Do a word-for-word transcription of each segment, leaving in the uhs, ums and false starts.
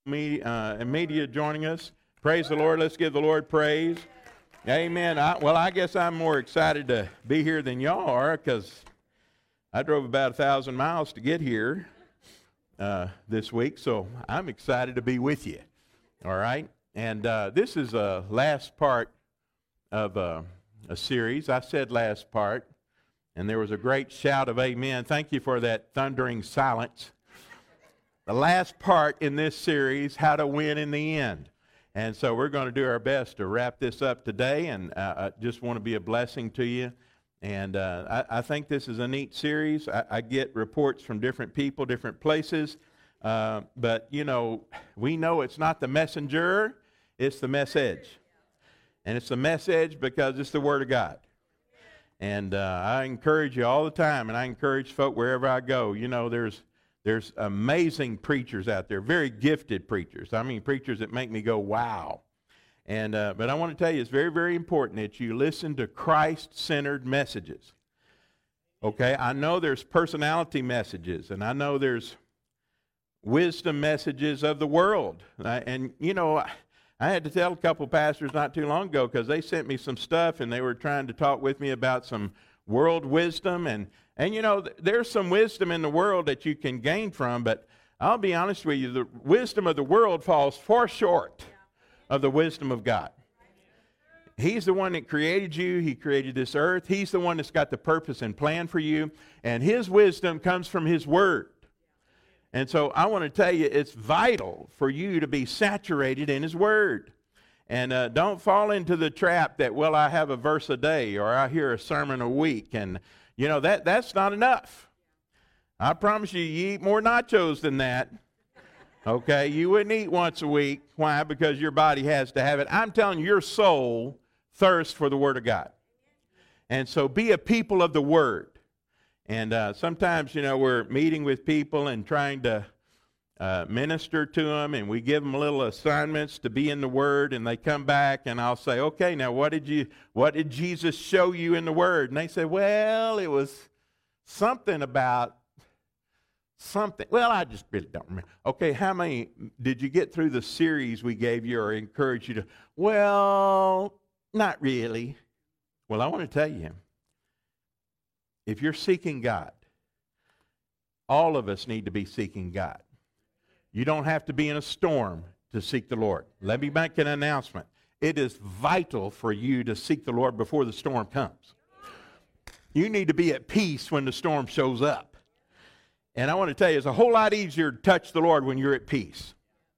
Me, uh, and media joining us. Praise the Lord. Let's give the Lord praise. Amen. I, well, I guess I'm more excited to be here than y'all are because I drove about a thousand miles to get here uh, this week, so I'm excited to be with you. All right. And uh, this is a last part of uh, a series. I said last part, and there was a great shout of amen. Thank you for that thundering silence. The last part in this series, How to Win in the End. And so we're going to do our best to wrap this up today, and uh, I just want to be a blessing to you. And uh, I, I think this is a neat series. I, I get reports from different people, different places. Uh, but, you know, we know it's not the messenger, it's the message. And it's the message because it's the Word of God. And uh, I encourage you all the time, and I encourage folk wherever I go. You know, there's There's amazing preachers out there, very gifted preachers. I mean, preachers that make me go, wow. And uh, but I want to tell you, it's very, very important that you listen to Christ-centered messages. Okay, I know there's personality messages, and I know there's wisdom messages of the world. Uh, and, you know, I, I had to tell a couple pastors not too long ago because they sent me some stuff, and they were trying to talk with me about some world wisdom, and And, you know, there's some wisdom in the world that you can gain from, but I'll be honest with you, the wisdom of the world falls far short of the wisdom of God. He's the one that created you. He created this earth. He's the one that's got the purpose and plan for you, and His wisdom comes from His Word. And so I want to tell you, it's vital for you to be saturated in His Word. And uh, don't fall into the trap that, well, I have a verse a day, or I hear a sermon a week, and you know, that that's not enough. I promise you, you eat more nachos than that. Okay, you wouldn't eat once a week. Why? Because your body has to have it. I'm telling you, your soul thirsts for the Word of God. And so be a people of the Word. And uh, sometimes, you know, we're meeting with people and trying to uh, minister to them, and we give them little assignments to be in the Word, and they come back, and I'll say, okay, now what did you, what did Jesus show you in the Word? And they say, well, it was something about something. Well, I just really don't remember. Okay, how many did you get through the series we gave you or encouraged you to? Well, not really. Well, I want to tell you, if you're seeking God, all of us need to be seeking God. You don't have to be in a storm to seek the Lord. Let me make an announcement. It is vital for you to seek the Lord before the storm comes. You need to be at peace when the storm shows up. And I want to tell you, it's a whole lot easier to touch the Lord when you're at peace.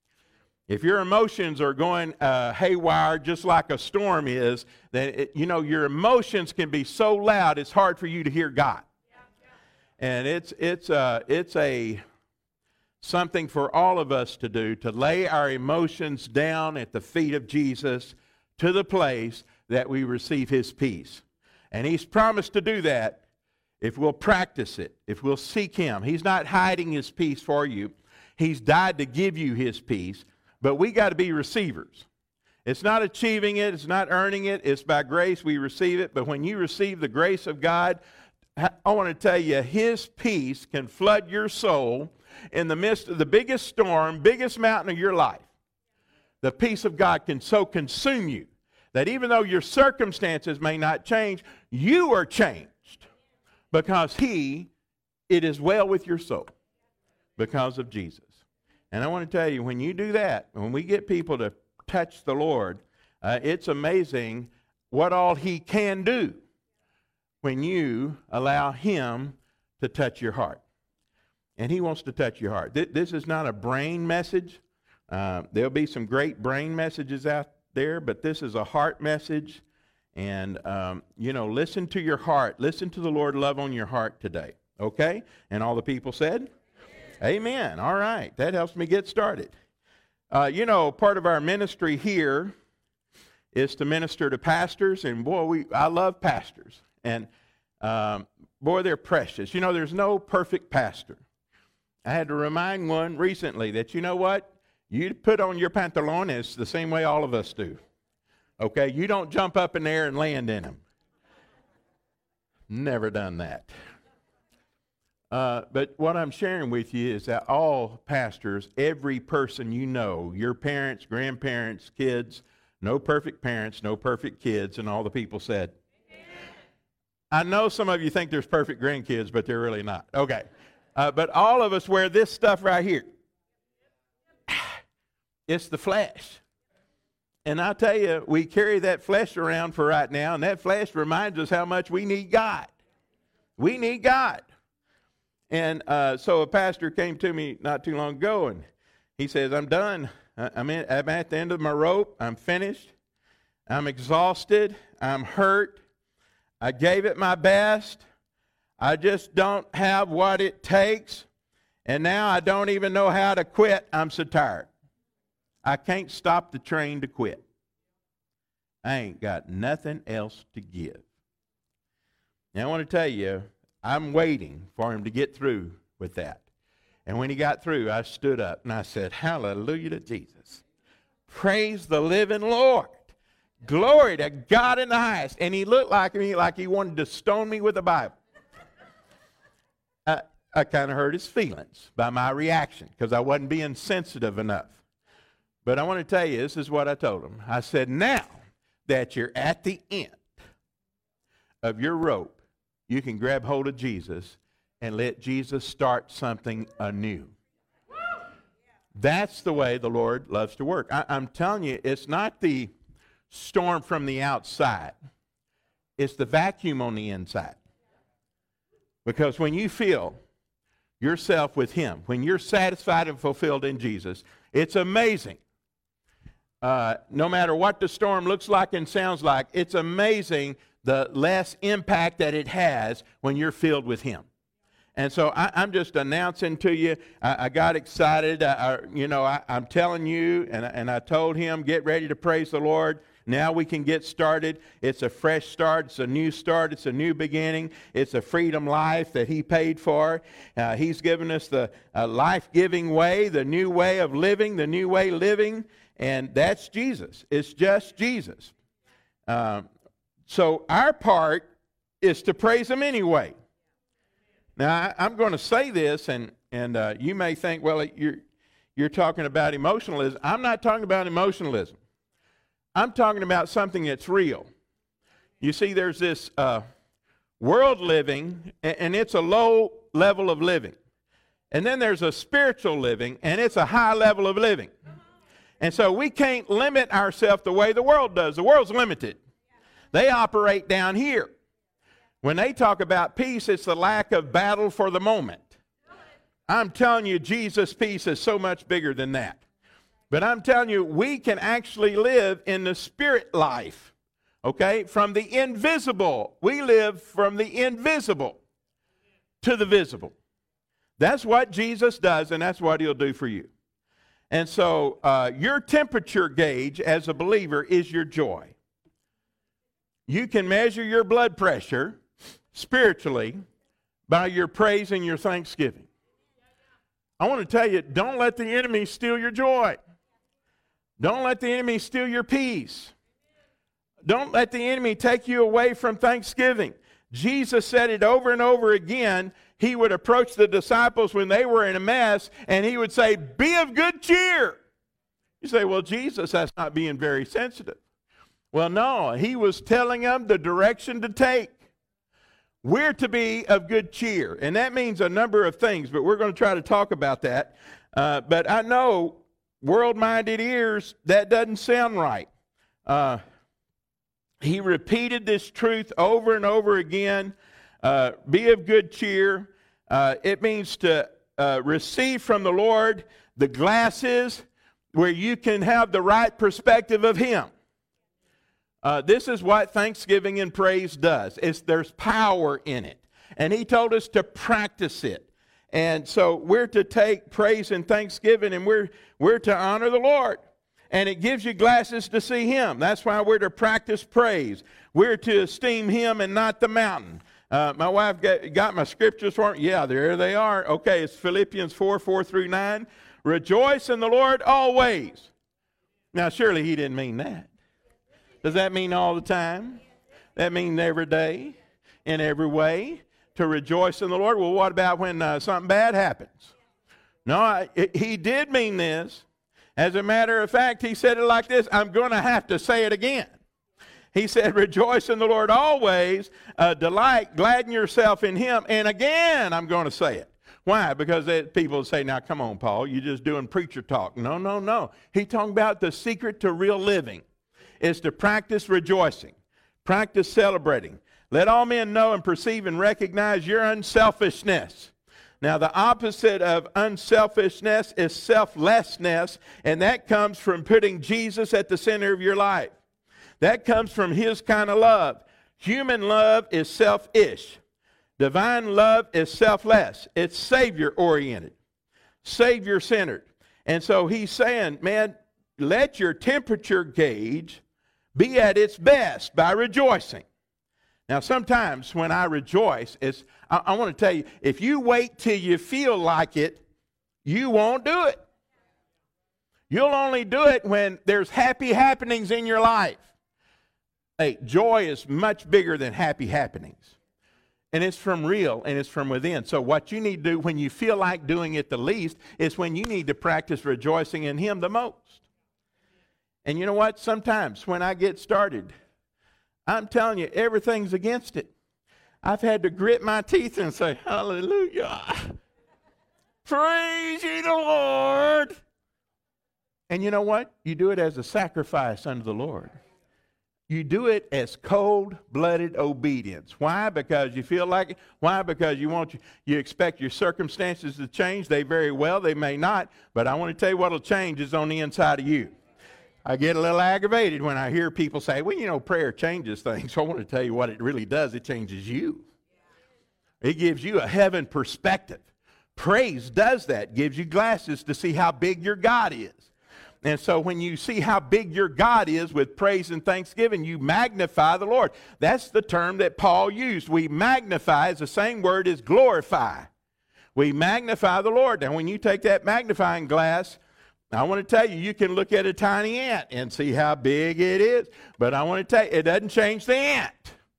If your emotions are going uh, haywire just like a storm is, then, it, you know, your emotions can be so loud it's hard for you to hear God. And it's, it's, uh, it's a... something for all of us to do, to lay our emotions down at the feet of Jesus to the place that we receive His peace. And He's promised to do that if we'll practice it, if we'll seek Him. He's not hiding His peace for you. He's died to give you His peace, but we got to be receivers. It's not achieving it, it's not earning it, it's by grace we receive it. But when you receive the grace of God, I want to tell you, His peace can flood your soul in the midst of the biggest storm, biggest mountain of your life. The peace of God can so consume you that even though your circumstances may not change, you are changed because He, it is well with your soul because of Jesus. And I want to tell you, when you do that, when we get people to touch the Lord, uh, it's amazing what all He can do when you allow Him to touch your heart. And He wants to touch your heart. This is not a brain message. Uh, there'll be some great brain messages out there, but this is a heart message. And, um, you know, listen to your heart. Listen to the Lord love on your heart today. Okay? And all the people said? Amen. Amen. All right. That helps me get started. Uh, you know, part of our ministry here is to minister to pastors. And, boy, we I love pastors. And, um, boy, they're precious. You know, there's no perfect pastor. I had to remind one recently that, you know what? You put on your pantalones the same way all of us do. Okay? You don't jump up in there and land in them. Never done that. Uh, but what I'm sharing with you is that all pastors, every person you know, your parents, grandparents, kids, no perfect parents, no perfect kids, and all the people said. Amen. I know some of you think there's perfect grandkids, but they're really not. Okay. Uh, but all of us wear this stuff right here. It's the flesh. And I tell you, we carry that flesh around for right now, and that flesh reminds us how much we need God. We need God. And uh, so a pastor came to me not too long ago, and he says, I'm done. I'm, in, I'm at the end of my rope. I'm finished. I'm exhausted. I'm hurt. I gave it my best. I just don't have what it takes. And now I don't even know how to quit. I'm so tired. I can't stop the train to quit. I ain't got nothing else to give. Now I want to tell you, I'm waiting for him to get through with that. And when he got through, I stood up and I said, hallelujah to Jesus. Praise the living Lord. Glory to God in the highest. And he looked like me like he wanted to stone me with a Bible. I, I kind of hurt his feelings by my reaction because I wasn't being sensitive enough. But I want to tell you, this is what I told him. I said, now that you're at the end of your rope, you can grab hold of Jesus and let Jesus start something anew. That's the way the Lord loves to work. I, I'm telling you, it's not the storm from the outside. It's the vacuum on the inside. Because when you feel yourself with Him, when you're satisfied and fulfilled in Jesus, it's amazing. Uh, no matter what the storm looks like and sounds like, it's amazing the less impact that it has when you're filled with Him. And so I, I'm just announcing to you, I, I got excited. I, I, you know, I, I'm telling you, and, and I told him, get ready to praise the Lord. Now we can get started. It's a fresh start. It's a new start. It's a new beginning. It's a freedom life that He paid for. Uh, he's given us the uh, life-giving way, the new way of living, the new way living, and that's Jesus. It's just Jesus. Um, so our part is to praise Him anyway. Now, I, I'm going to say this, and, and uh, you may think, well, you're, you're talking about emotionalism. I'm not talking about emotionalism. I'm talking about something that's real. You see, there's this uh, world living, and, and it's a low level of living. And then there's a spiritual living, and it's a high level of living. And so we can't limit ourselves the way the world does. The world's limited. They operate down here. When they talk about peace, it's the lack of battle for the moment. I'm telling you, Jesus' peace is so much bigger than that. But I'm telling you, we can actually live in the spirit life, okay? From the invisible. We live from the invisible to the visible. That's what Jesus does, and that's what He'll do for you. And so uh, your temperature gauge as a believer is your joy. You can measure your blood pressure spiritually by your praise and your thanksgiving. I want to tell you, don't let the enemy steal your joy. Don't let the enemy steal your peace. Don't let the enemy take you away from thanksgiving. Jesus said it over and over again. He would approach the disciples when they were in a mess, and He would say, be of good cheer. You say, well, Jesus, that's not being very sensitive. Well, no, He was telling them the direction to take. We're to be of good cheer, and that means a number of things, but we're going to try to talk about that. Uh, but I know world-minded ears, that doesn't sound right. Uh, he repeated this truth over and over again. Uh, be of good cheer. Uh, it means to uh, receive from the Lord the glasses where you can have the right perspective of Him. Uh, this is what thanksgiving and praise does. It's, there's power in it. And He told us to practice it. And so we're to take praise and thanksgiving, and we're, we're to honor the Lord. And it gives you glasses to see Him. That's why we're to practice praise. We're to esteem Him and not the mountain. Uh, my wife got, got my scriptures for me. Yeah, there they are. Okay, it's Philippians four, four through nine. Rejoice in the Lord always. Now, surely He didn't mean that. Does that mean all the time? That means every day, in every way. to rejoice in the Lord. Well, what about when uh, something bad happens? No, I, it, he did mean this. As a matter of fact, he said it like this. I'm going to have to say it again. He said, rejoice in the Lord always, uh, delight, gladden yourself in him. And again, I'm going to say it. Why? Because they, people say, now, come on, Paul, you're just doing preacher talk. No, no, no. He's talking about the secret to real living is to practice rejoicing, practice celebrating. Let all men know and perceive and recognize your unselfishness. Now, the opposite of unselfishness is selflessness, and that comes from putting Jesus at the center of your life. That comes from his kind of love. Human love is selfish. Divine love is selfless. It's Savior-oriented, Savior-centered. And so he's saying, man, let your temperature gauge be at its best by rejoicing. Now, sometimes when I rejoice, it's, I, I want to tell you, if you wait till you feel like it, you won't do it. You'll only do it when there's happy happenings in your life. Hey, joy is much bigger than happy happenings. And it's from real, and it's from within. So what you need to do when you feel like doing it the least is when you need to practice rejoicing in him the most. And you know what? Sometimes when I get started, I'm telling you, everything's against it. I've had to grit my teeth and say, hallelujah. Praise ye the Lord. And you know what? You do it as a sacrifice unto the Lord. You do it as cold-blooded obedience. Why? Because you feel like it. Why? Because you want you, you expect your circumstances to change. They very well, they may not. But I want to tell you what will change is on the inside of you. I get a little aggravated when I hear people say, well, you know, prayer changes things. So I want to tell you what it really does. It changes you. It gives you a heaven perspective. Praise does that. Gives you glasses to see how big your God is. And so when you see how big your God is with praise and thanksgiving, you magnify the Lord. That's the term that Paul used. We magnify is the same word as glorify. We magnify the Lord. Now, when you take that magnifying glass, I want to tell you, you can look at a tiny ant and see how big it is. But I want to tell you, it doesn't change the ant.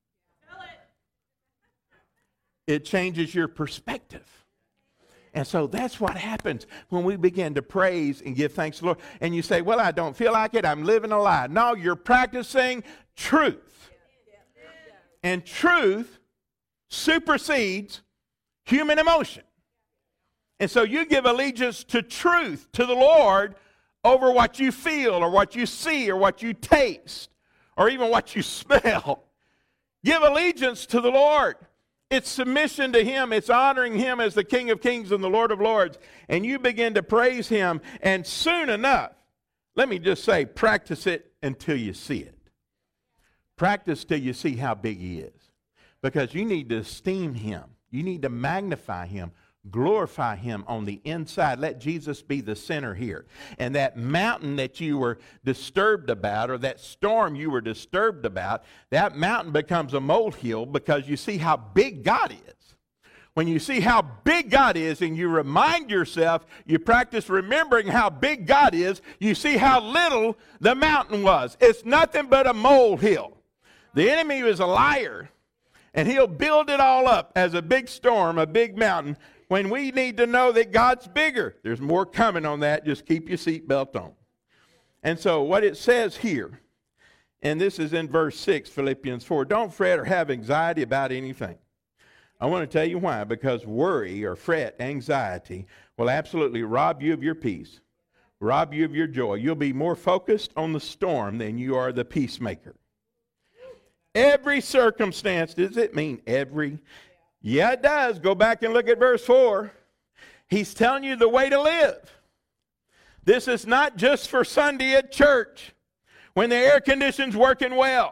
It changes your perspective. And so that's what happens when we begin to praise and give thanks to the Lord. And you say, well, I don't feel like it. I'm living a lie. No, you're practicing truth. And truth supersedes human emotion. And so you give allegiance to truth, to the Lord, over what you feel or what you see or what you taste or even what you smell. Give allegiance to the Lord. It's submission to him. It's honoring him as the King of Kings and the Lord of Lords. And you begin to praise him. And soon enough, let me just say, practice it until you see it. Practice till you see how big he is. Because you need to esteem him. You need to magnify him. Glorify him on the inside. Let Jesus be the center here. And that mountain that you were disturbed about, or that storm you were disturbed about, that mountain becomes a molehill because you see how big God is. When you see how big God is and you remind yourself, you practice remembering how big God is, you see how little the mountain was. It's nothing but a molehill. The enemy is a liar, and he'll build it all up as a big storm, a big mountain, when we need to know that God's bigger. There's more coming on that. Just keep your seatbelt on. And so what it says here, and this is in verse six, Philippians four, don't fret or have anxiety about anything. I want to tell you why. Because worry or fret, anxiety, will absolutely rob you of your peace, rob you of your joy. You'll be more focused on the storm than you are the peacemaker. Every circumstance, does it mean every? Yeah, it does. Go back and look at verse four. He's telling you the way to live. This is not just for Sunday at church when the air conditioning's working well.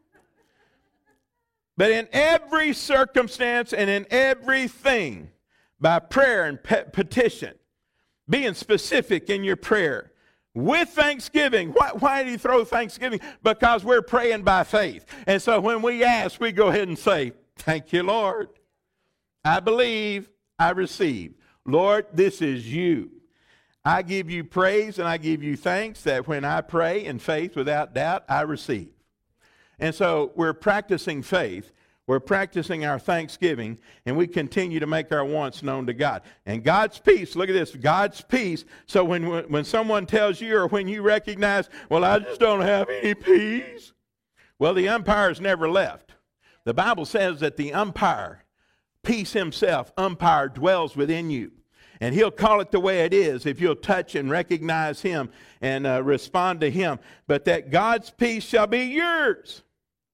But in every circumstance and in everything, by prayer and pe- petition, being specific in your prayer, with thanksgiving. Why, why do you throw thanksgiving? Because we're praying by faith. And so when we ask, we go ahead and say, thank you, Lord. I believe, I receive. Lord, this is you. I give you praise and I give you thanks that when I pray in faith without doubt, I receive. And so we're practicing faith. We're practicing our thanksgiving, and we continue to make our wants known to God. And God's peace, look at this, God's peace. So when, when someone tells you, or when you recognize, well, I just don't have any peace. Well, the umpire's never left. The Bible says that the umpire, peace himself, umpire, dwells within you. And he'll call it the way it is if you'll touch and recognize him and uh, respond to him. But that God's peace shall be yours.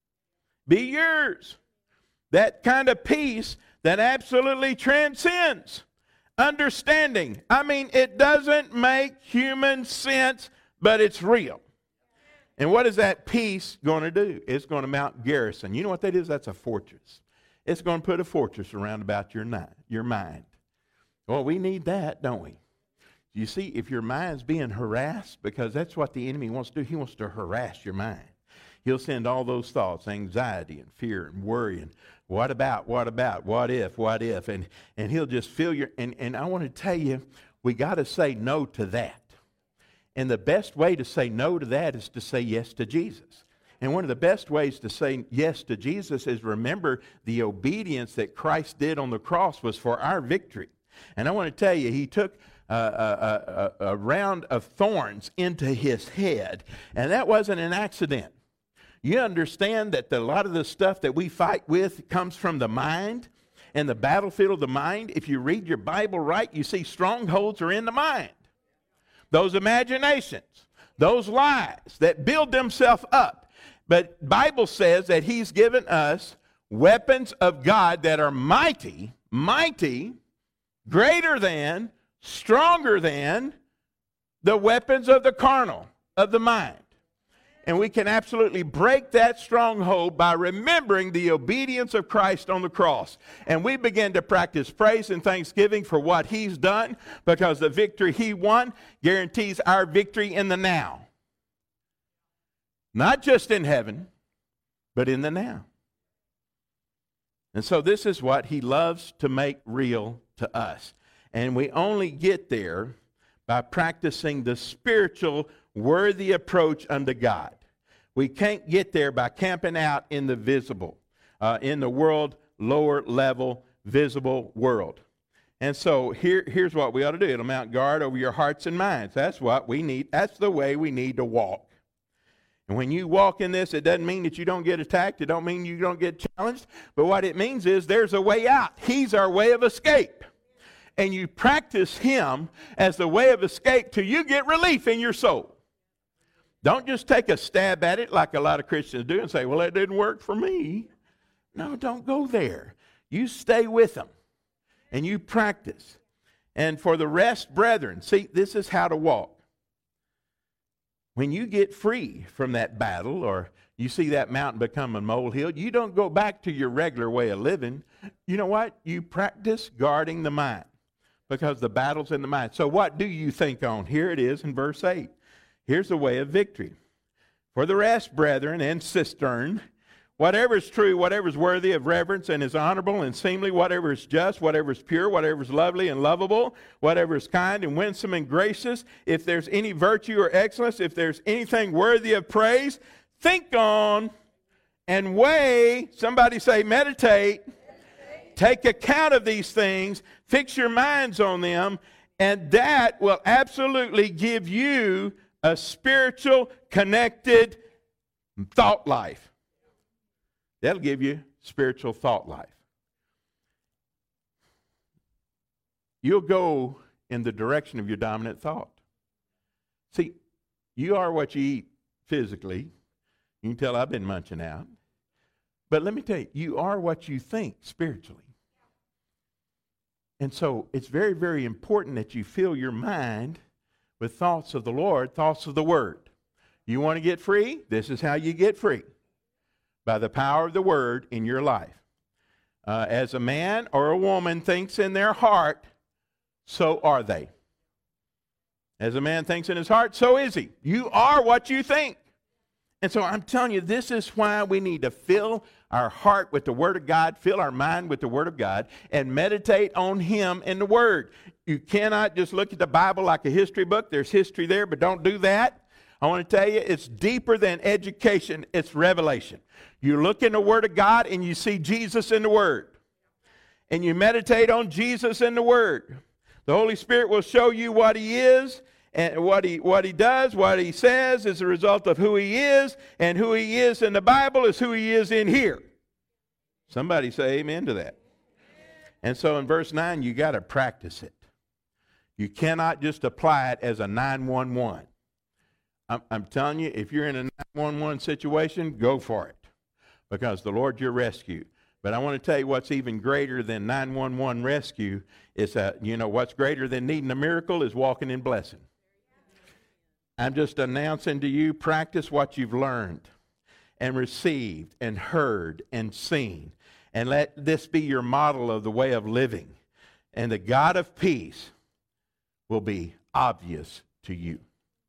Be yours. That kind of peace that absolutely transcends understanding. I mean, it doesn't make human sense, but it's real. And what is that peace going to do? It's going to mount garrison. You know what that is? That's a fortress. It's going to put a fortress around about your, ni- your mind. Well, we need that, don't we? You see, if your mind's being harassed, because that's what the enemy wants to do. He wants to harass your mind. He'll send all those thoughts, anxiety and fear and worry and what about, what about, what if, what if, and, and he'll just fill your, and, and I want to tell you, we got to say no to that. And the best way to say no to that is to say yes to Jesus. And one of the best ways to say yes to Jesus is remember the obedience that Christ did on the cross was for our victory. And I want to tell you, he took a, a, a, a round of thorns into his head, and that wasn't an accident. You understand that the, a lot of the stuff that we fight with comes from the mind and the battlefield of the mind. If you read your Bible right, you see strongholds are in the mind. Those imaginations, those lies that build themselves up. But the Bible says that he's given us weapons of God that are mighty, mighty, greater than, stronger than the weapons of the carnal, of the mind. And we can absolutely break that stronghold by remembering the obedience of Christ on the cross. And we begin to practice praise and thanksgiving for what he's done, because the victory he won guarantees our victory in the now. Not just in heaven, but in the now. And so this is what he loves to make real to us. And we only get there by practicing the spiritual, worthy approach unto God. We can't get there by camping out in the visible, uh, in the world, lower level, visible world. And so here, here's what we ought to do. It'll mount guard over your hearts and minds. That's what we need. That's the way we need to walk. And when you walk in this, it doesn't mean that you don't get attacked. It don't mean you don't get challenged. But what it means is there's a way out. He's our way of escape. And you practice him as the way of escape till you get relief in your soul. Don't just take a stab at it like a lot of Christians do and say, well, that didn't work for me. No, don't go there. You stay with them and you practice. And for the rest, brethren, see, this is how to walk. When you get free from that battle, or you see that mountain become a molehill, you don't go back to your regular way of living. You know what? You practice guarding the mind, because the battle's in the mind. So what do you think on? Here it is in verse eight. Here's the way of victory. For the rest, brethren and cistern, whatever is true, whatever is worthy of reverence and is honorable and seemly, whatever is just, whatever is pure, whatever is lovely and lovable, whatever is kind and winsome and gracious, if there's any virtue or excellence, if there's anything worthy of praise, think on and weigh, somebody say meditate, meditate. Take account of these things, fix your minds on them, and that will absolutely give you a spiritual, connected thought life. That'll give you spiritual thought life. You'll go in the direction of your dominant thought. See, you are what you eat physically. You can tell I've been munching out. But let me tell you, you are what you think spiritually. And so it's very, very important that you fill your mind with thoughts of the Lord, thoughts of the Word. You want to get free? This is how you get free. By the power of the Word in your life. Uh, as a man or a woman thinks in their heart, so are they. As a man thinks in his heart, so is he. You are what you think. And so I'm telling you, this is why we need to fill our heart with the Word of God, fill our mind with the Word of God, and meditate on Him in the Word. You cannot just look at the Bible like a history book. There's history there, but don't do that. I want to tell you, it's deeper than education. It's revelation. You look in the Word of God and you see Jesus in the Word. And you meditate on Jesus in the Word. The Holy Spirit will show you what He is and what He, what He does, what He says is a result of who He is. And who He is in the Bible is who He is in here. Somebody say amen to that. And so in verse nine, you got to practice it. You cannot just apply it as a nine one one. I'm, I'm telling you, if you're in a nine one one situation, go for it. Because the Lord's your rescue. But I want to tell you what's even greater than nine one one rescue is that, you know, what's greater than needing a miracle is walking in blessing. I'm just announcing to you, practice what you've learned and received and heard and seen. And let this be your model of the way of living. And the God of peace will be obvious to you.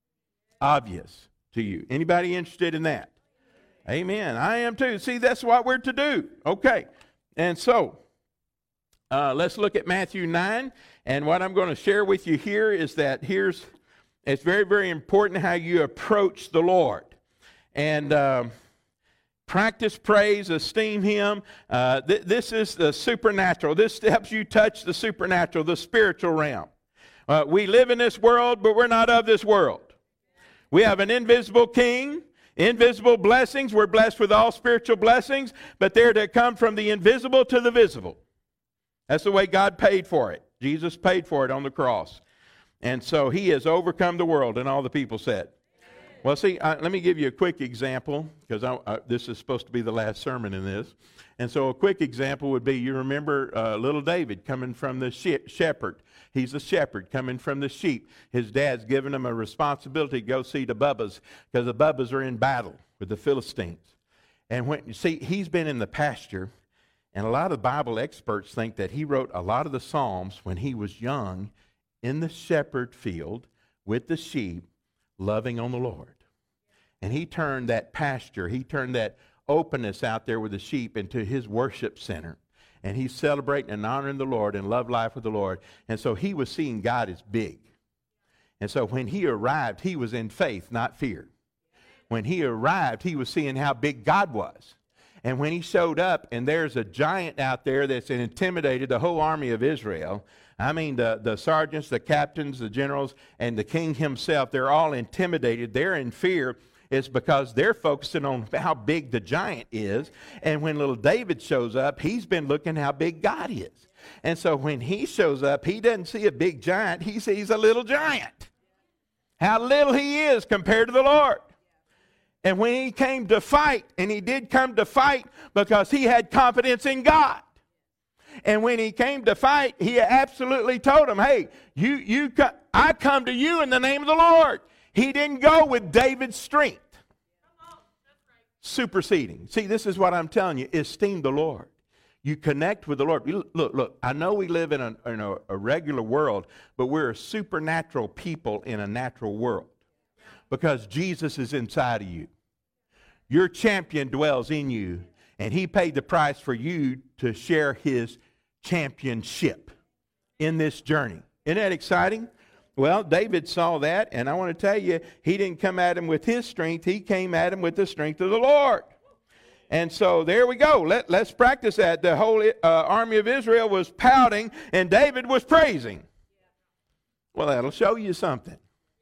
Obvious to you. Anybody interested in that? Amen. I am too. See, that's what we're to do. Okay. And so, uh, let's look at Matthew nine. And what I'm going to share with you here is that here's, it's very, very important how you approach the Lord. And um, practice praise, esteem Him. Uh, th- this is the supernatural. This helps you touch the supernatural, the spiritual realm. Uh, we live in this world, but we're not of this world. We have an invisible King. Invisible blessings. We're blessed with all spiritual blessings, but they're to come from the invisible to the visible. That's the way God paid for it. Jesus paid for it on the cross. And so He has overcome the world, and all the people said. Well, see, uh, let me give you a quick example, because uh, this is supposed to be the last sermon in this. And so a quick example would be, you remember uh, little David coming from the she- shepherd. He's a shepherd coming from the sheep. His dad's given him a responsibility to go see the Bubbas, because the Bubbas are in battle with the Philistines. And when you see, he's been in the pasture, and a lot of Bible experts think that he wrote a lot of the Psalms when he was young in the shepherd field with the sheep, loving on the Lord. And he turned that pasture, he turned that openness out there with the sheep into his worship center. And he's celebrating and honoring the Lord and love life with the Lord. And so he was seeing God as big. And so when he arrived, he was in faith, not fear. When he arrived, he was seeing how big God was. And when he showed up, and there's a giant out there that's intimidated the whole army of Israel. I mean, the, the sergeants, the captains, the generals, and the king himself, they're all intimidated. They're in fear. It's because they're focusing on how big the giant is. And when little David shows up, he's been looking how big God is. And so when he shows up, he doesn't see a big giant. He sees a little giant. How little he is compared to the Lord. And when he came to fight, and he did come to fight because he had confidence in God. And when he came to fight, he absolutely told him, hey, you, you, I come to you in the name of the Lord. He didn't go with David's strength. Superseding. See, this is what I'm telling you. Esteem the Lord. You connect with the Lord. Look, look, I know we live in, a, in a, a regular world, but we're a supernatural people in a natural world. Because Jesus is inside of you. Your champion dwells in you, and He paid the price for you to share His championship in this journey. Isn't that exciting? Well, David saw that, and I want to tell you, he didn't come at him with his strength. He came at him with the strength of the Lord. And so there we go. Let, let's practice that. The whole uh, army of Israel was pouting, and David was praising. Well, that'll show you something.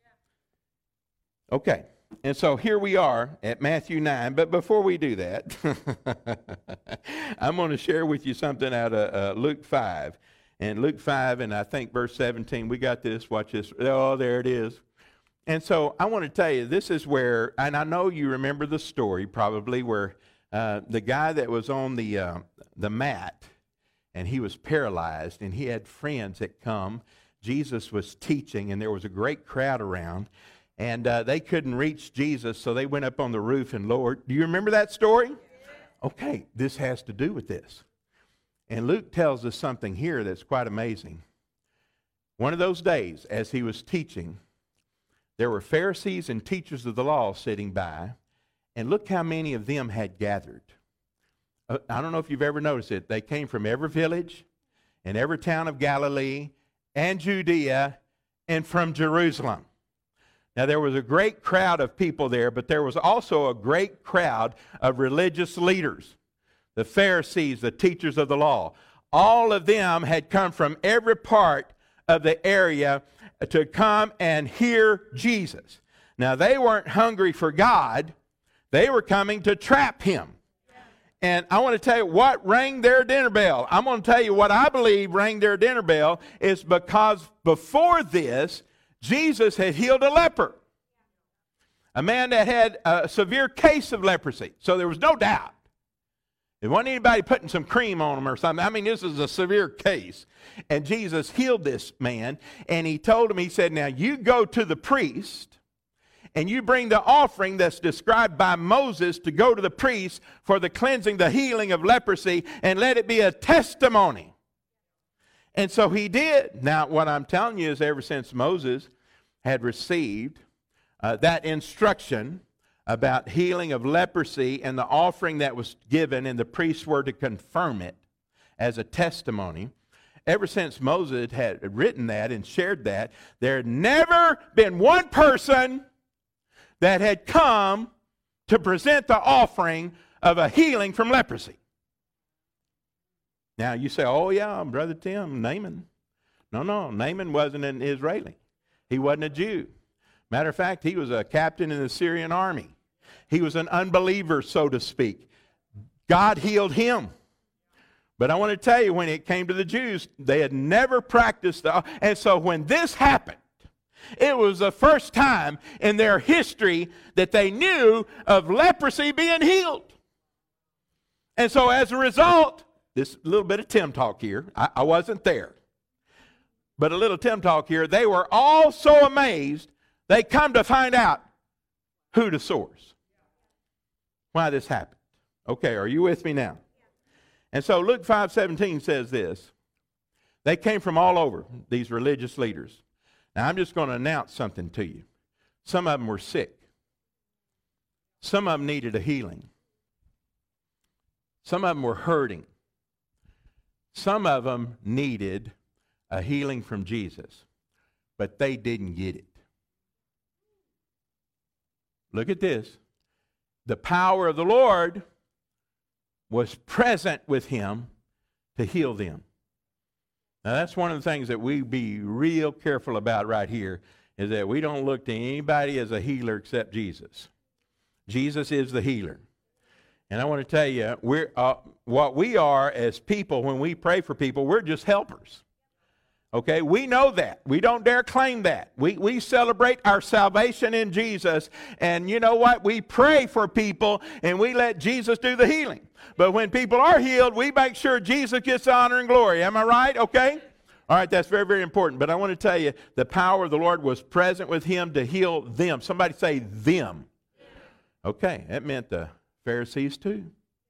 Okay, and so here we are at Matthew nine, but before we do that, I'm going to share with you something out of uh, Luke five. And Luke five, and I think verse seventeen, we got this, watch this. Oh, there it is. And so I want to tell you, this is where, and I know you remember the story probably, where uh, the guy that was on the uh, the mat, and he was paralyzed, and he had friends that come. Jesus was teaching, and there was a great crowd around. And uh, they couldn't reach Jesus, so they went up on the roof and lowered. Do you remember that story? Okay, this has to do with this. And Luke tells us something here that's quite amazing. One of those days, as he was teaching, there were Pharisees and teachers of the law sitting by, and look how many of them had gathered. Uh, I don't know if you've ever noticed it. They came from every village and every town of Galilee and Judea and from Jerusalem. Now, there was a great crowd of people there, but there was also a great crowd of religious leaders, the Pharisees, the teachers of the law. All of them had come from every part of the area to come and hear Jesus. Now, they weren't hungry for God. They were coming to trap him. And I want to tell you what rang their dinner bell. I'm going to tell you what I believe rang their dinner bell is because before this, Jesus had healed a leper, a man that had a severe case of leprosy. So there was no doubt. It wasn't anybody putting some cream on him or something. I mean, this is a severe case. And Jesus healed this man, and he told him, he said, now you go to the priest, and you bring the offering that's described by Moses to go to the priest for the cleansing, the healing of leprosy, and let it be a testimony. And so he did. Now, what I'm telling you is ever since Moses had received uh, that instruction about healing of leprosy and the offering that was given, and the priests were to confirm it as a testimony, ever since Moses had written that and shared that, there had never been one person that had come to present the offering of a healing from leprosy. Now you say, oh yeah, Brother Tim, Naaman. No, no, Naaman wasn't an Israeli. He wasn't a Jew. Matter of fact, he was a captain in the Syrian army. He was an unbeliever, so to speak. God healed him. But I want to tell you, when it came to the Jews, they had never practiced the, and so when this happened, it was the first time in their history that they knew of leprosy being healed. And so as a result, this little bit of Tim talk here, I, I wasn't there, but a little Tim talk here, they were all so amazed, they come to find out who the source, why this happened. Okay, are you with me now? And so Luke five seventeen says this. They came from all over, these religious leaders. Now, I'm just going to announce something to you. Some of them were sick. Some of them needed a healing. Some of them were hurting. Some of them needed a healing from Jesus, but they didn't get it. Look at this. The power of the Lord was present with him to heal them. Now, that's one of the things that we be real careful about right here, is that we don't look to anybody as a healer except Jesus. Jesus is the healer. And I want to tell you, we're, uh, what we are as people, when we pray for people, we're just helpers. Okay, we know that. We don't dare claim that. We, we celebrate our salvation in Jesus. And you know what? We pray for people and we let Jesus do the healing. But when people are healed, we make sure Jesus gets the honor and glory. Am I right? Okay? All right, that's very, very important. But I want to tell you, the power of the Lord was present with him to heal them. Somebody say them. Okay, that meant the Pharisees too.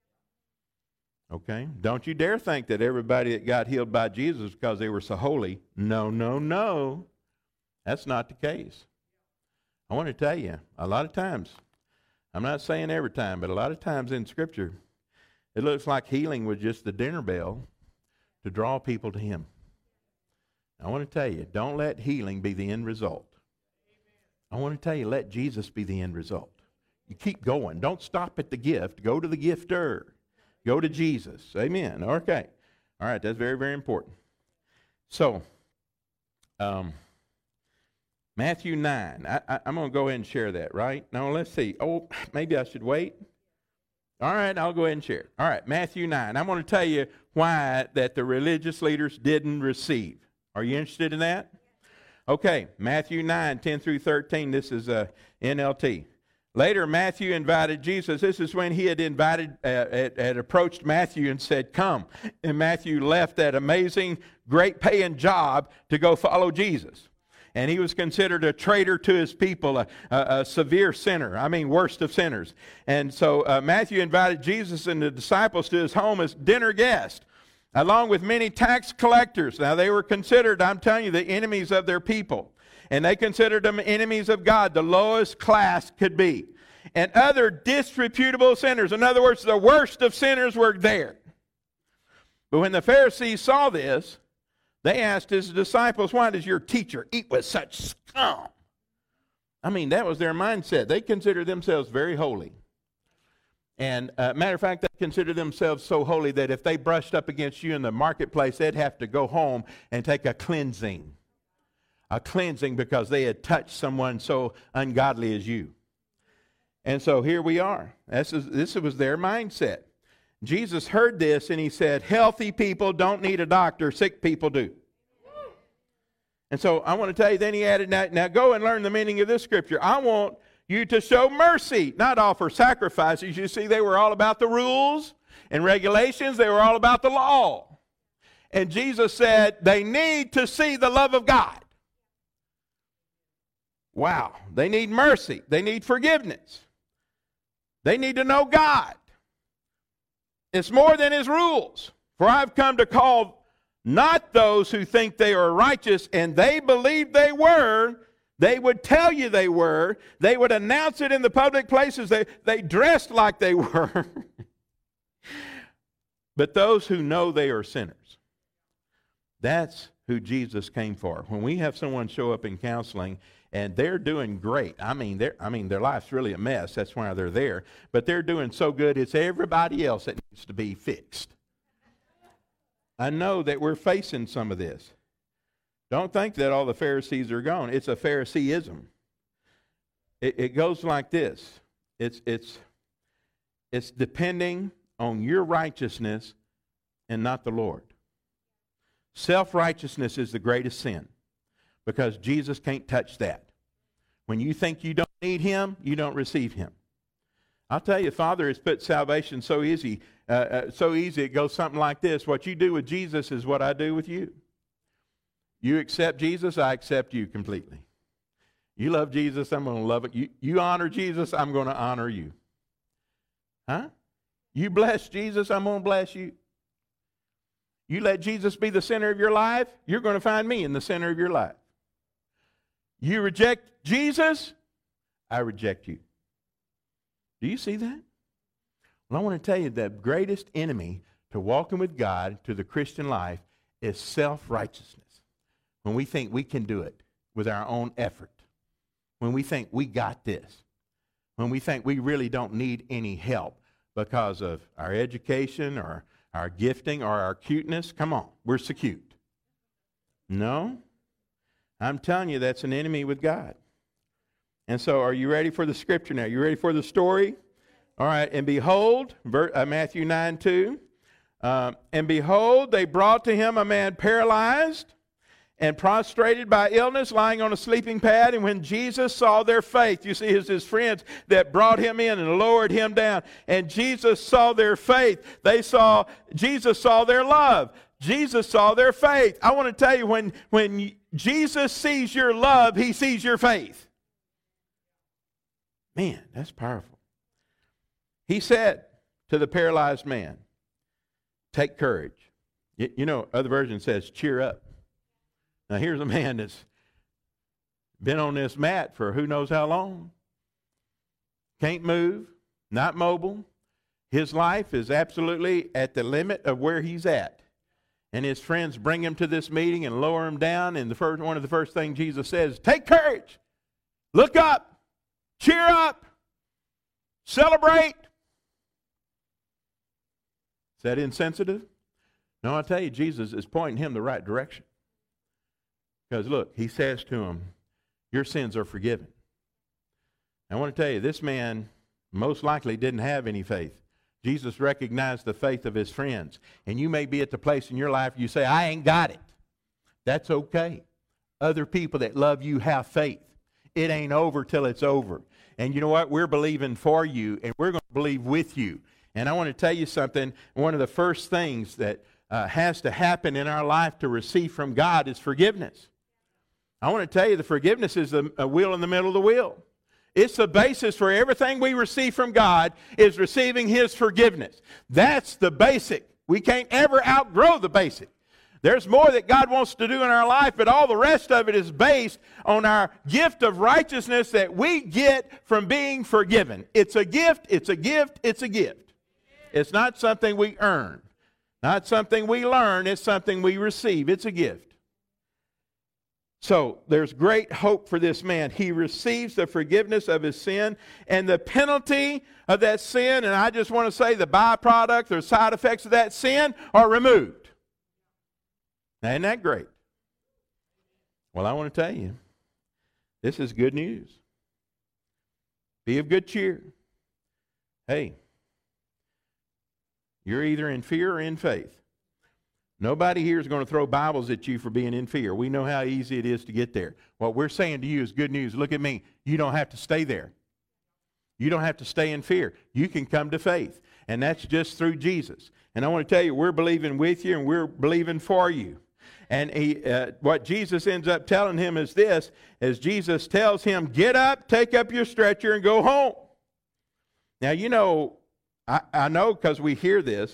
Okay? Don't you dare think that everybody that got healed by Jesus because they were so holy. No, no, no. That's not the case. I want to tell you, a lot of times, I'm not saying every time, but a lot of times in Scripture, it looks like healing was just the dinner bell to draw people to him. I want to tell you, don't let healing be the end result. I want to tell you, let Jesus be the end result. You keep going. Don't stop at the gift. Go to the gifter. Go to Jesus. Amen. Okay. All right. That's very, very important. So, um, Matthew nine. I, I, I'm going to go ahead and share that, right? Now, let's see. Oh, maybe I should wait. All right. I'll go ahead and share it. All right. Matthew nine. I'm going to tell you why that the religious leaders didn't receive. Are you interested in that? Okay. Matthew nine, ten through thirteen. This is uh, N L T. Later, Matthew invited Jesus. This is when he had invited, uh, had, had approached Matthew and said, come. And Matthew left that amazing, great paying job to go follow Jesus. And he was considered a traitor to his people, a, a, a severe sinner. I mean, worst of sinners. And so uh, Matthew invited Jesus and the disciples to his home as dinner guests, along with many tax collectors. Now, they were considered, I'm telling you, the enemies of their people. And they considered them enemies of God, the lowest class could be. And other disreputable sinners. In other words, the worst of sinners were there. But when the Pharisees saw this, they asked his disciples, why does your teacher eat with such scum? I mean, that was their mindset. They considered themselves very holy. And uh, matter of fact, they considered themselves so holy that if they brushed up against you in the marketplace, they'd have to go home and take a cleansing. A cleansing because they had touched someone so ungodly as you. And so here we are. This, is, this was their mindset. Jesus heard this and he said, healthy people don't need a doctor, sick people do. And so I want to tell you, then he added, now, now go and learn the meaning of this scripture. I want you to show mercy, not offer sacrifices. You see, they were all about the rules and regulations. They were all about the law. And Jesus said they need to see the love of God. Wow. They need mercy. They need forgiveness. They need to know God. It's more than his rules. For I've come to call not those who think they are righteous and they believe they were. They would tell you they were. They would announce it in the public places. They, they dressed like they were. But those who know they are sinners. That's who Jesus came for. When we have someone show up in counseling and they're doing great. I mean, they're, I mean, their life's really a mess. That's why they're there. But they're doing so good, it's everybody else that needs to be fixed. I know that we're facing some of this. Don't think that all the Pharisees are gone. It's a Phariseeism. It, it goes like this. It's, it's, it's depending on your righteousness and not the Lord. Self-righteousness is the greatest sin because Jesus can't touch that. When you think you don't need him, you don't receive him. I'll tell you, Father has put salvation so easy, uh, uh, so easy it goes something like this. What you do with Jesus is what I do with you. You accept Jesus, I accept you completely. You love Jesus, I'm going to love it. You, you honor Jesus, I'm going to honor you. Huh? You bless Jesus, I'm going to bless you. You let Jesus be the center of your life, you're going to find me in the center of your life. You reject Jesus, I reject you. Do you see that? Well, I want to tell you the greatest enemy to walking with God, to the Christian life, is self-righteousness. When we think we can do it with our own effort. When we think we got this. When we think we really don't need any help because of our education or our gifting or our cuteness. Come on, we're so cute. No. I'm telling you, that's an enemy with God. And so are you ready for the scripture now? You ready for the story? All right. And behold, Matthew nine two. Uh, and behold, they brought to him a man paralyzed and prostrated by illness, lying on a sleeping pad. And when Jesus saw their faith, you see, it's his friends that brought him in and lowered him down. And Jesus saw their faith. They saw, Jesus saw their love. Jesus saw their faith. I want to tell you, when, when Jesus sees your love, he sees your faith. Man, that's powerful. He said to the paralyzed man, take courage. You, you know, other version says, cheer up. Now here's a man that's been on this mat for who knows how long. Can't move, not mobile. His life is absolutely at the limit of where he's at. And his friends bring him to this meeting and lower him down. And the first, one of the first things Jesus says, take courage. Look up. Cheer up. Celebrate. Is that insensitive? No, I tell you, Jesus is pointing him the right direction. Because look, he says to him, your sins are forgiven. I want to tell you, this man most likely didn't have any faith. Jesus recognized the faith of his friends. And you may be at the place in your life you say, I ain't got it. That's okay. Other people that love you have faith. It ain't over till it's over. And you know what? We're believing for you, and we're going to believe with you. And I want to tell you something. One of the first things that uh, has to happen in our life to receive from God is forgiveness. I want to tell you, the forgiveness is the a wheel in the middle of the wheel. It's the basis for everything we receive from God is receiving his forgiveness. That's the basic. We can't ever outgrow the basic. There's more that God wants to do in our life, but all the rest of it is based on our gift of righteousness that we get from being forgiven. It's a gift, it's a gift, it's a gift. It's not something we earn, not something we learn, it's something we receive. It's a gift. So there's great hope for this man. He receives the forgiveness of his sin and the penalty of that sin. And I just want to say the byproduct or side effects of that sin are removed. Now, isn't that great? Well, I want to tell you, this is good news. Be of good cheer. Hey, you're either in fear or in faith. Nobody here is going to throw Bibles at you for being in fear. We know how easy it is to get there. What we're saying to you is good news. Look at me. You don't have to stay there. You don't have to stay in fear. You can come to faith. And that's just through Jesus. And I want to tell you, we're believing with you and we're believing for you. And he, uh, what Jesus ends up telling him is this, as Jesus tells him, get up, take up your stretcher, and go home. Now, you know, I, I know because we hear this,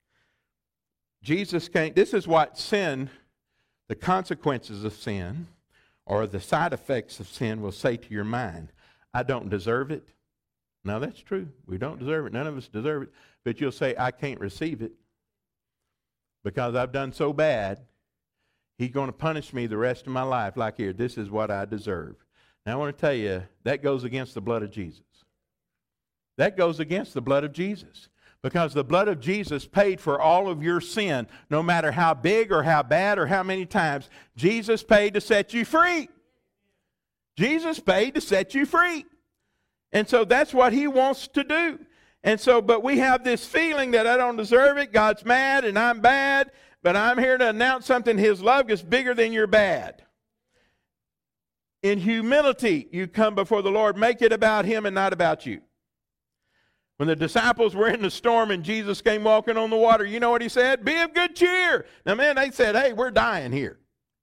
Jesus came, this is what sin, the consequences of sin, or the side effects of sin will say to your mind. I don't deserve it. Now, that's true. We don't deserve it. None of us deserve it. But you'll say, I can't receive it because I've done so bad. He's going to punish me the rest of my life like here. This is what I deserve. Now, I want to tell you, that goes against the blood of Jesus. That goes against the blood of Jesus. Because the blood of Jesus paid for all of your sin, no matter how big or how bad or how many times. Jesus paid to set you free. Jesus paid to set you free. And so that's what he wants to do. And so, but we have this feeling that I don't deserve it. God's mad and I'm bad. But I'm here to announce something. His love is bigger than your bad. In humility, you come before the Lord. Make it about him and not about you. When the disciples were in the storm and Jesus came walking on the water, you know what he said? Be of good cheer. Now, man, they said, hey, we're dying here.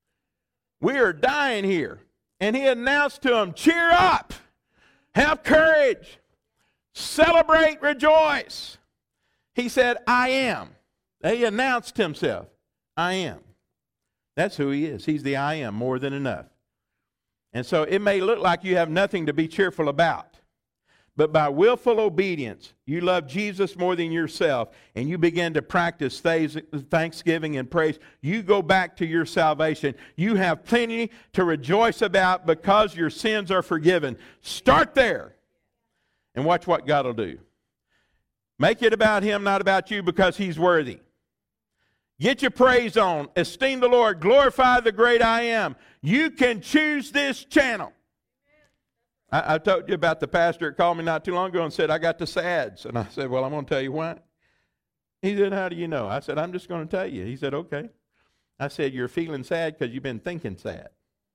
We are dying here. And he announced to them, cheer up. Have courage. Celebrate, rejoice. He said, I am. He announced himself. I am. That's who he is. He's the I am, more than enough. And so it may look like you have nothing to be cheerful about. But by willful obedience, you love Jesus more than yourself, and you begin to practice thanksgiving and praise. You go back to your salvation. You have plenty to rejoice about because your sins are forgiven. Start there and watch what God will do. Make it about him, not about you, because he's worthy. Get your praise on. Esteem the Lord. Glorify the great I am. You can choose this channel. I, I told you about the pastor that called me not too long ago and said, I got the sads. And I said, well, I'm going to tell you why. He said, how do you know? I said, I'm just going to tell you. He said, okay. I said, you're feeling sad because you've been thinking sad.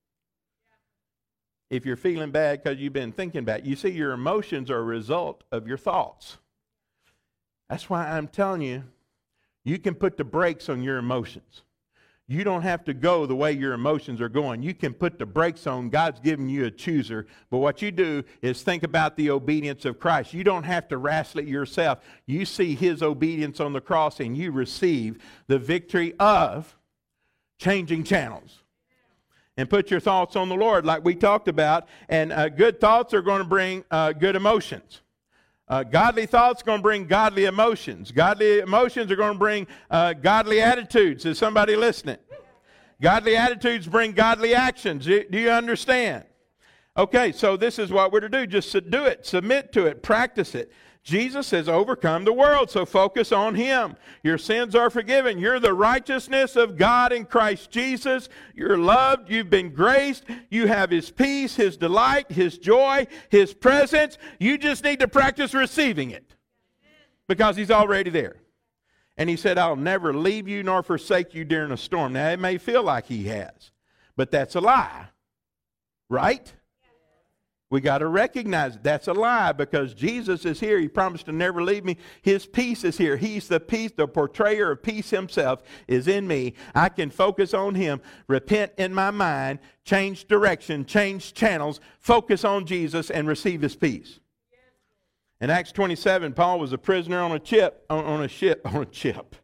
If you're feeling bad because you've been thinking bad. You see, your emotions are a result of your thoughts. That's why I'm telling you, you can put the brakes on your emotions. You don't have to go the way your emotions are going. You can put the brakes on. God's given you a chooser. But what you do is think about the obedience of Christ. You don't have to wrestle it yourself. You see his obedience on the cross and you receive the victory of changing channels. And put your thoughts on the Lord like we talked about. And uh, good thoughts are going to bring uh, good emotions. Uh, godly thoughts are going to bring godly emotions. Godly emotions are going to bring uh, godly attitudes. Is somebody listening? Godly attitudes bring godly actions. Do, do you understand? Okay, so this is what we're to do. Just do it. Submit to it. Practice it. Jesus has overcome the world, so focus on him. Your sins are forgiven. You're the righteousness of God in Christ Jesus. You're loved. You've been graced. You have his peace, his delight, his joy, his presence. You just need to practice receiving it because he's already there. And he said, I'll never leave you nor forsake you during a storm. Now, it may feel like he has, but that's a lie, right? We got to recognize it. That's a lie because Jesus is here. He promised to never leave me. His peace is here. He's the peace, the portrayer of peace himself is in me. I can focus on him, repent in my mind, change direction, change channels, focus on Jesus, and receive his peace. In Acts twenty-seven, Paul was a prisoner on a ship, on, on a ship, on a ship.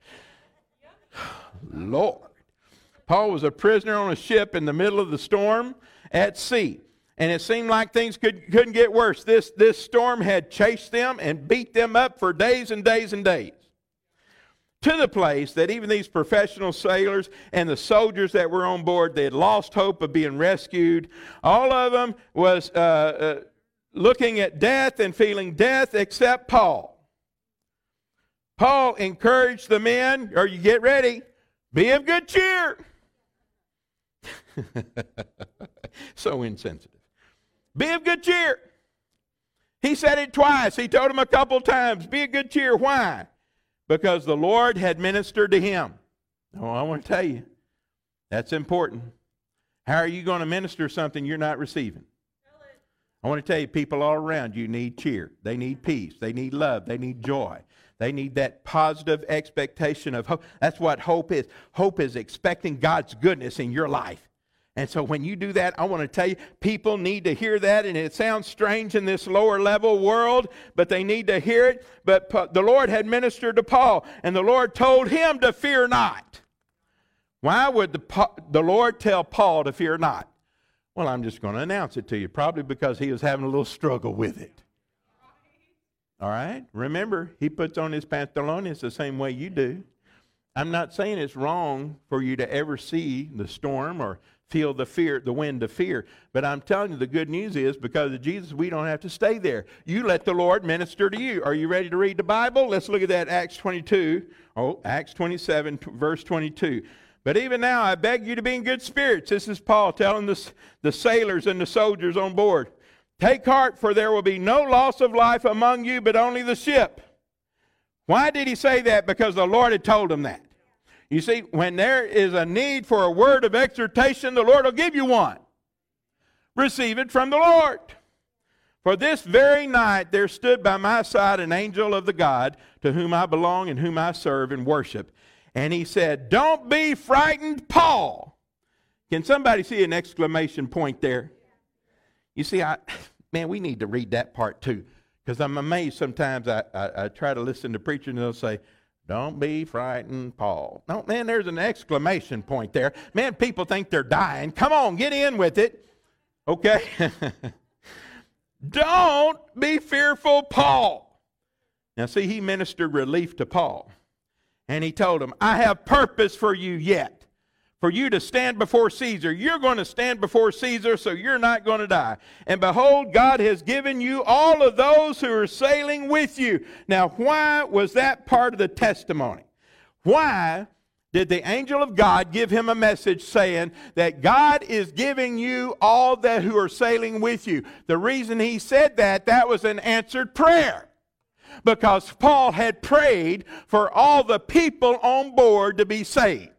Lord. Paul was a prisoner on a ship in the middle of the storm at sea. And it seemed like things could, couldn't get worse. This, this storm had chased them and beat them up for days and days and days. to the place that even these professional sailors and the soldiers that were on board, they had lost hope of being rescued. All of them was uh, uh, looking at death and feeling death except Paul. Paul encouraged the men, or you get ready, be of good cheer. So insensitive. Be of good cheer. He said it twice. He told them a couple times, be of good cheer. Why? Because the Lord had ministered to him. Oh, I want to tell you, that's important. How are you going to minister something you're not receiving? I want to tell you, people all around you need cheer. They need peace. They need love. They need joy. They need that positive expectation of hope. That's what hope is. Hope is expecting God's goodness in your life. And so when you do that, I want to tell you, people need to hear that. And it sounds strange in this lower level world, but they need to hear it. But the Lord had ministered to Paul, and the Lord told him to fear not. Why would the, the Lord tell Paul to fear not? Well, I'm just going to announce it to you. Probably because he was having a little struggle with it. All right? Remember, he puts on his pantalones the same way you do. I'm not saying it's wrong for you to ever see the storm or feel the fear, the wind of fear. But I'm telling you, the good news is because of Jesus, we don't have to stay there. You let the Lord minister to you. Are you ready to read the Bible? Let's look at that, Acts twenty-two. Oh, Acts twenty-seven, verse twenty-two. But even now, I beg you to be in good spirits. This is Paul telling the, the sailors and the soldiers on board. Take heart, for there will be no loss of life among you, but only the ship. Why did he say that? Because the Lord had told him that. You see, when there is a need for a word of exhortation, the Lord will give you one. Receive it from the Lord. For this very night there stood by my side an angel of the God to whom I belong and whom I serve and worship. And he said, don't be frightened, Paul. Can somebody see an exclamation point there? You see, I, man, we need to read that part too. Because I'm amazed sometimes I, I, I try to listen to preachers and they'll say, don't be frightened, Paul. No, man, there's an exclamation point there. Man, people think they're dying. Come on, get in with it. Okay? Don't be fearful, Paul. Now, see, he ministered relief to Paul. And he told him, I have purpose for you yet. For you to stand before Caesar. You're going to stand before Caesar, so you're not going to die. And behold, God has given you all of those who are sailing with you. Now, why was that part of the testimony? Why did the angel of God give him a message saying that God is giving you all that who are sailing with you? The reason he said that, that was an answered prayer. Because Paul had prayed for all the people on board to be saved.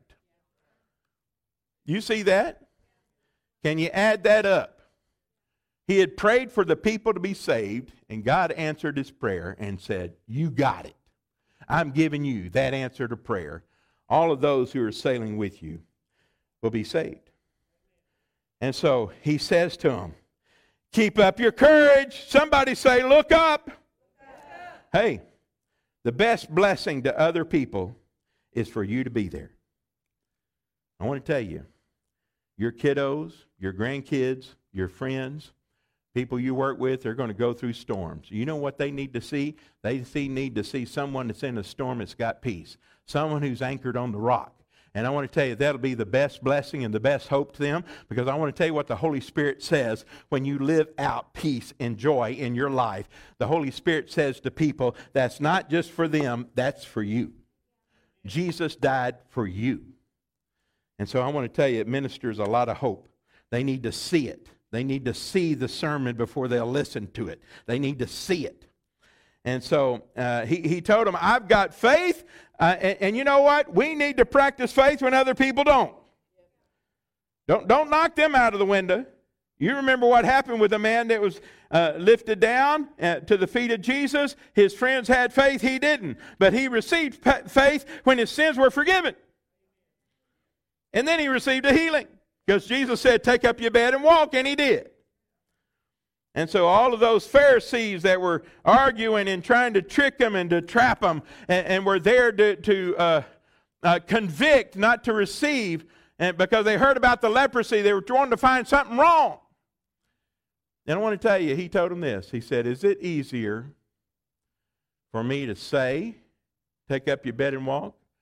You see that? Can you add that up? He had prayed for the people to be saved, and God answered his prayer and said, you got it. I'm giving you that answer to prayer. All of those who are sailing with you will be saved. And so he says to them, keep up your courage. Somebody say, look up. Hey, the best blessing to other people is for you to be there. I want to tell you, your kiddos, your grandkids, your friends, people you work with are going to go through storms. You know what they need to see? They see, need to see someone that's in a storm that's got peace. Someone who's anchored on the rock. And I want to tell you, that'll be the best blessing and the best hope to them, because I want to tell you what the Holy Spirit says when you live out peace and joy in your life. The Holy Spirit says to people, that's not just for them, that's for you. Jesus died for you. And so I want to tell you, it ministers a lot of hope. They need to see it. They need to see the sermon before they'll listen to it. They need to see it. And so uh, he, he told them, I've got faith. Uh, and, and you know what? We need to practice faith when other people don't. Don't, don't knock them out of the window. You remember what happened with the man that was uh, lifted down uh, to the feet of Jesus? His friends had faith. He didn't. But he received pa- faith when his sins were forgiven. And then he received a healing. Because Jesus said, take up your bed and walk. And he did. And so all of those Pharisees that were arguing and trying to trick him and to trap him and, and were there to, to uh, uh, convict, not to receive, and because they heard about the leprosy, they were trying to find something wrong. And I want to tell you, he told them this. He said, is it easier for me to say, take up your bed and walk,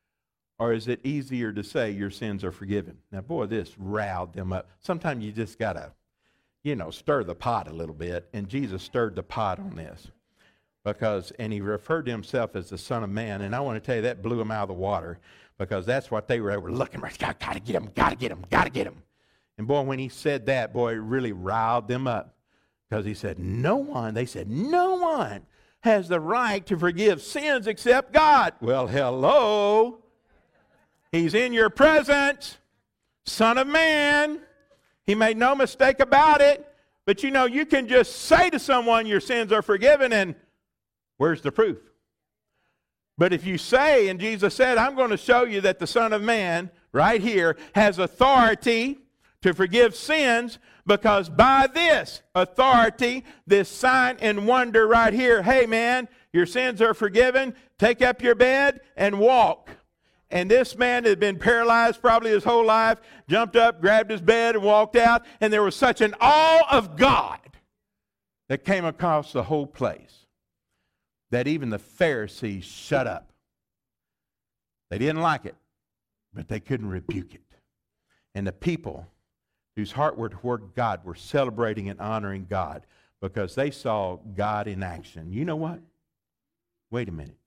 Or is it easier to say your sins are forgiven? Now, boy, this riled them up. Sometimes you just got to, you know, stir the pot a little bit. And Jesus stirred the pot on this. Because, and he referred to himself as the Son of Man. And I want to tell you, that blew him out of the water. Because that's what they were, they were looking for. Got to get him, got to get him, got to get him. And boy, when he said that, boy, it really riled them up. Because he said, no one, they said, no one has the right to forgive sins except God. Well, hello. He's in your presence, Son of Man. He made no mistake about it. But you know, you can just say to someone your sins are forgiven, and where's the proof? But if you say, and Jesus said, I'm going to show you that the Son of Man, right here, has authority to forgive sins, because by this authority, this sign and wonder right here, hey man, your sins are forgiven, take up your bed and walk. And this man had been paralyzed probably his whole life, jumped up, grabbed his bed, and walked out. And there was such an awe of God that came across the whole place that even the Pharisees shut up. They didn't like it, but they couldn't rebuke it. And the people whose heart were toward God were celebrating and honoring God because they saw God in action. You know what? Wait a minute.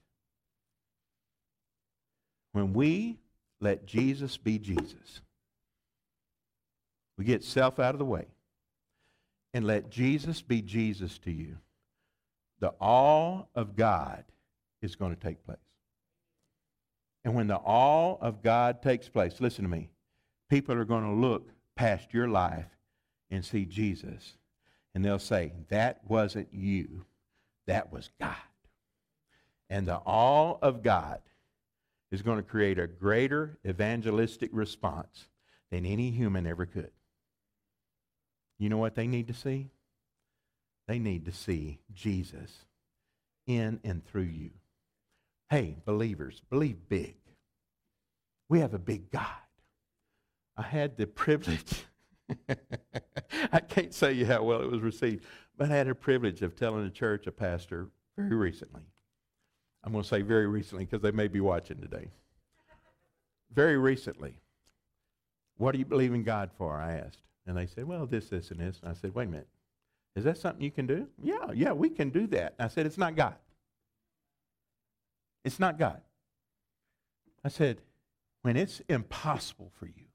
When we let Jesus be Jesus, we get self out of the way and let Jesus be Jesus to you, the awe of God is going to take place. And when the awe of God takes place, listen to me, people are going to look past your life and see Jesus. And they'll say, that wasn't you, that was God. And the awe of God is going to create a greater evangelistic response than any human ever could. You know what they need to see? They need to see Jesus in and through you. Hey, believers, believe big. We have a big God. I had the privilege, I can't tell you how well it was received, but I had the privilege of telling a church, a pastor, very recently. I'm going to say very recently because they may be watching today. Very recently. What do you believe in God for? I asked. And they said, well, this, this, and this. And I said, wait a minute. Is that something you can do? Yeah, yeah, we can do that. And I said, it's not God. It's not God. I said, when it's impossible for you,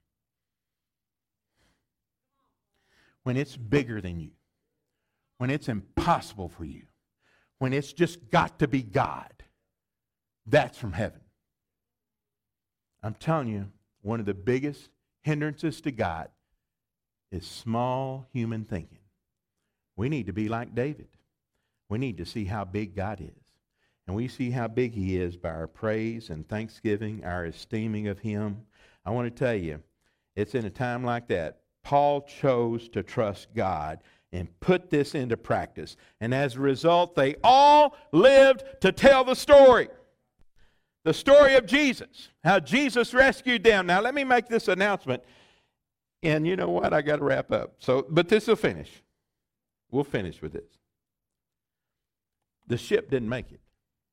when it's bigger than you, when it's impossible for you, when it's just got to be God, that's from heaven. I'm telling you, one of the biggest hindrances to God is small human thinking. We need to be like David. We need to see how big God is. And we see how big he is by our praise and thanksgiving, our esteeming of him. I want to tell you, it's in a time like that, Paul chose to trust God and put this into practice. And as a result, they all lived to tell the story. The story of Jesus, how Jesus rescued them. Now, let me make this announcement. And you know what? I got to wrap up. So, but this will finish. We'll finish with this. The ship didn't make it.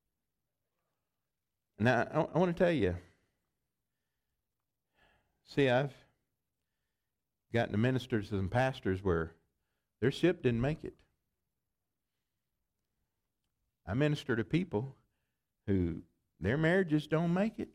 Now, I, I want to tell you. See, I've gotten to ministers and pastors where their ship didn't make it. I minister to people who their marriages don't make it.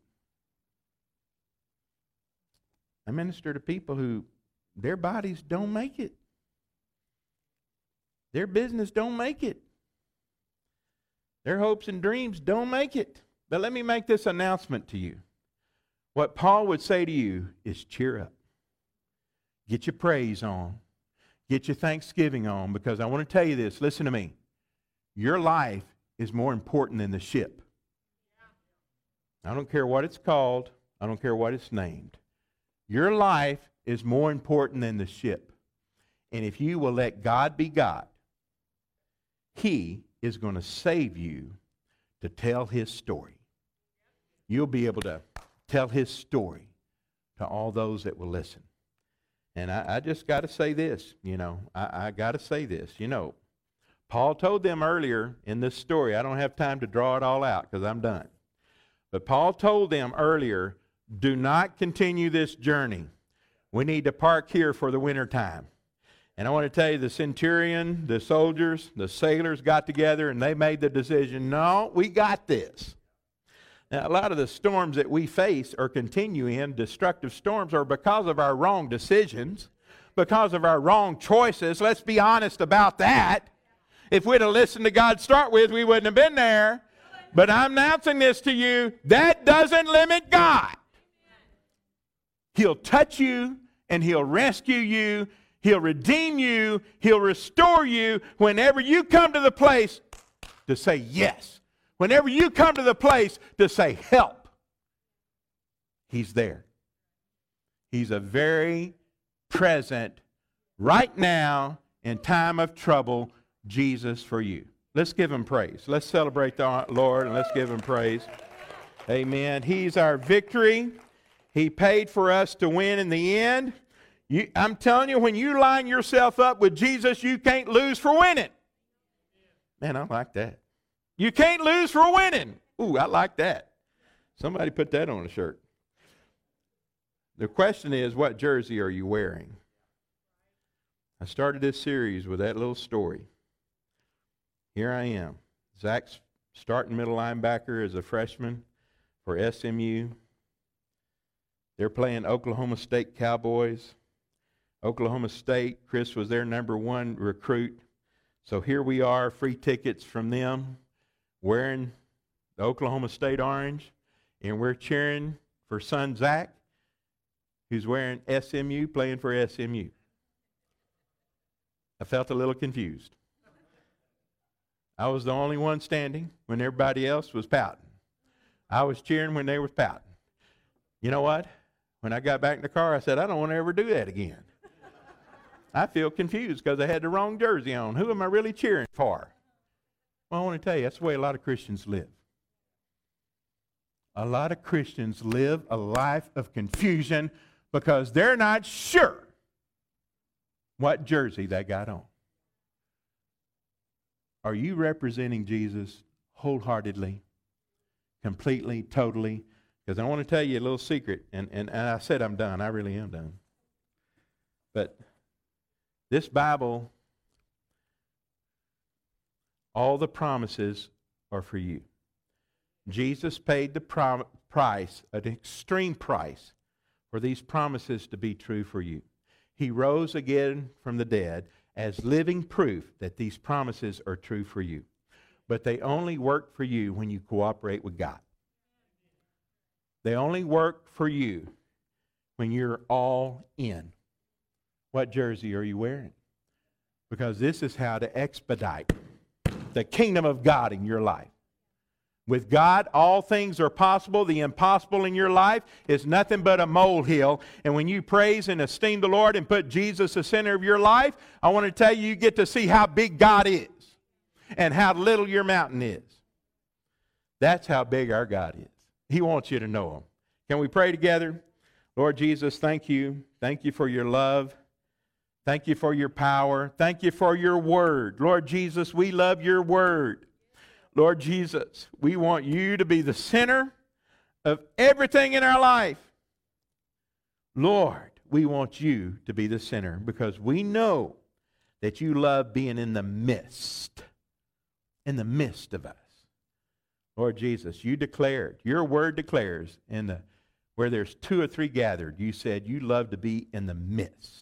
I minister to people who their bodies don't make it. Their business don't make it. Their hopes and dreams don't make it. But let me make this announcement to you. What Paul would say to you is cheer up. Get your praise on. Get your thanksgiving on, because I want to tell you this. Listen to me. Your life is more important than the ship. I don't care what it's called. I don't care what it's named. Your life is more important than the ship. And if you will let God be God, he is going to save you to tell his story. You'll be able to tell his story to all those that will listen. And I, I just got to say this, you know, I, I got to say this, you know. Paul told them earlier in this story, I don't have time to draw it all out because I'm done. But Paul told them earlier, do not continue this journey. We need to park here for the winter time. And I want to tell you, the centurion, the soldiers, the sailors got together and they made the decision, no, we got this. Now, a lot of the storms that we face or continue in, destructive storms, are because of our wrong decisions, because of our wrong choices. Let's be honest about that. If we'd have listened to God to start with, we wouldn't have been there. But I'm announcing this to you, that doesn't limit God. He'll touch you and He'll rescue you. He'll redeem you. He'll restore you whenever you come to the place to say yes. Whenever you come to the place to say help, He's there. He's a very present, right now, in time of trouble, Jesus for you. Let's give Him praise. Let's celebrate the Lord and let's give Him praise. Amen. He's our victory. He paid for us to win in the end. You, I'm telling you, when you line yourself up with Jesus, you can't lose for winning. Man, I like that. You can't lose for winning. Ooh, I like that. Somebody put that on a shirt. The question is, what jersey are you wearing? I started this series with that little story. Here I am. Zach's starting middle linebacker as a freshman for S M U. They're playing Oklahoma State Cowboys. Oklahoma State, Chris was their number one recruit. So here we are, free tickets from them, wearing the Oklahoma State orange, and we're cheering for son Zach, who's wearing S M U, playing for S M U. I felt a little confused. I was the only one standing when everybody else was pouting. I was cheering when they were pouting. You know what? When I got back in the car, I said, I don't want to ever do that again. I feel confused because I had the wrong jersey on. Who am I really cheering for? Well, I want to tell you, that's the way a lot of Christians live. A lot of Christians live a life of confusion because they're not sure what jersey they got on. Are you representing Jesus wholeheartedly, completely, totally? Because I want to tell you a little secret, and, and, and I said I'm done. I really am done. But this Bible, all the promises are for you. Jesus paid the prom- price, an extreme price, for these promises to be true for you. He rose again from the dead as living proof that these promises are true for you. But they only work for you when you cooperate with God. They only work for you when you're all in. What jersey are you wearing? Because this is how to expedite the kingdom of God in your life. With God, all things are possible. The impossible in your life is nothing but a molehill. And when you praise and esteem the Lord and put Jesus the center of your life, I want to tell you, you get to see how big God is and how little your mountain is. That's how big our God is. He wants you to know Him. Can we pray together? Lord Jesus, thank you. Thank you for your love. Thank you for your power. Thank you for your word. Lord Jesus, we love your word. Lord Jesus, we want you to be the center of everything in our life. Lord, we want you to be the center because we know that you love being in the midst, in the midst of us. Lord Jesus, you declared, your word declares, in the where there's two or three gathered, you said you love to be in the midst.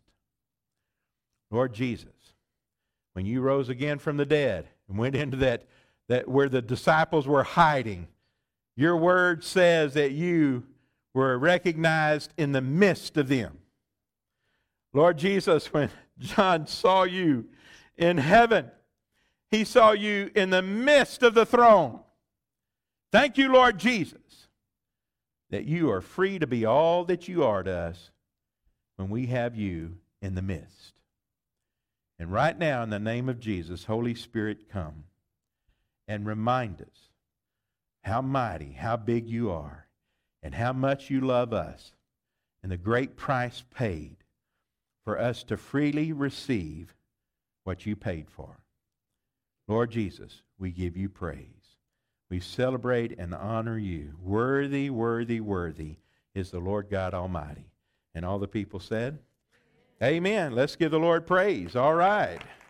Lord Jesus, when you rose again from the dead and went into that, that where the disciples were hiding, your word says that you were recognized in the midst of them. Lord Jesus, when John saw you in heaven, he saw you in the midst of the throne. Thank you, Lord Jesus, that you are free to be all that you are to us when we have you in the midst. And right now, in the name of Jesus, Holy Spirit, come and remind us how mighty, how big you are, and how much you love us, and the great price paid for us to freely receive what you paid for. Lord Jesus, we give you praise. We celebrate and honor you. Worthy, worthy, worthy is the Lord God Almighty. And all the people said, Amen. Let's give the Lord praise. All right.